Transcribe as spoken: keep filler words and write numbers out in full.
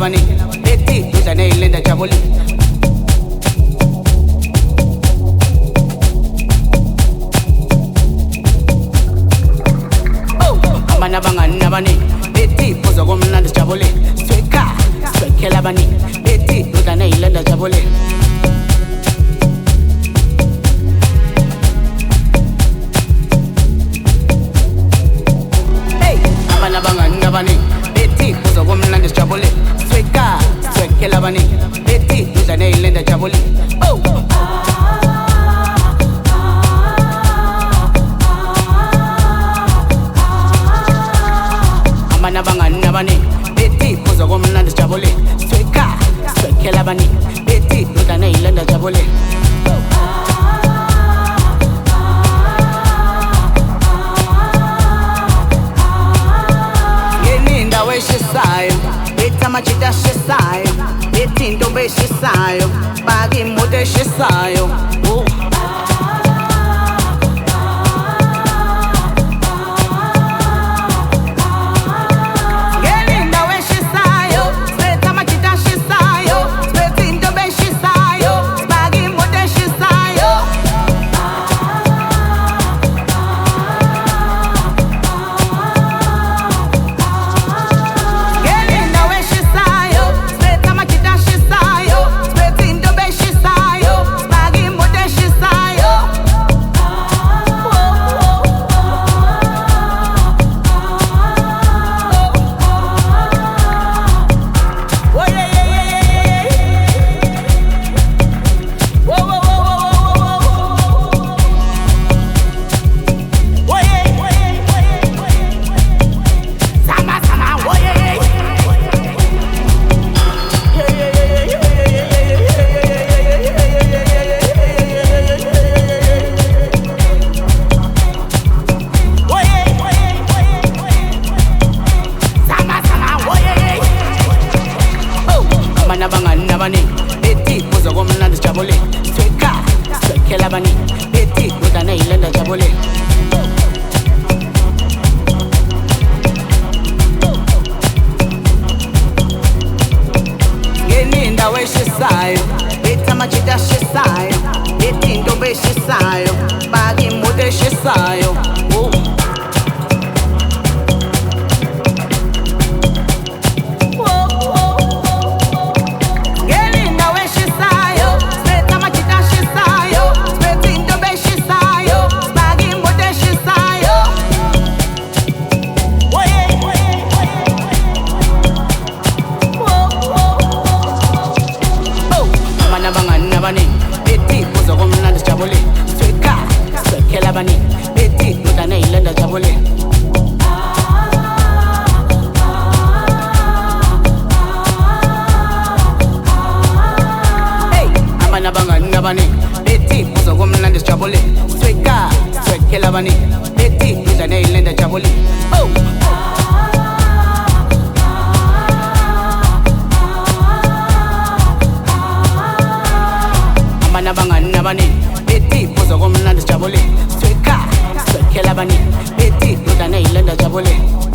abaningi bethi duzane ilenda jabulile. Abana bangani abaningi bethi phuza komnandi sijabulile. Sweka swekela abaningi bethi duzane ilenda jabulile. Abana bangani abaningi bethi phuza komnandi sijabulile. Sweka swekela abaningi bethi duzane ilenda jabulile. Oh abana bangani abaningi bethi phuza komnandi sijabulile. Sweka swekela abaningi bethi duzane ilenda jabulile. Indawo eshisayo bethi amajita ashisayo bethi intombi eshisayo baka imoto eshisayo. Abangani abaningi bethi phuza komnandi sijabulile. Sweka swekela abaningi bethi duzane ilenda jabulile. Indawo eshisayo bethi amajita ashisayo bethi intombi eshisayo baka imoto eshisayo. Abangani abaningi bethi phuza komnandi sijabulile. Sweka swekela abaningi bethi duzane ilenda jabulile. Abana bangani abaningi bethi phuza komnandi sijabulile. Sweka swekela abaningi bethi duzane ilenda jabulile. Oh abana bangani abaningi bethi phuza komnandi sijabulile. Sweka swekela abaningi bethi duzane ilenda jabulile.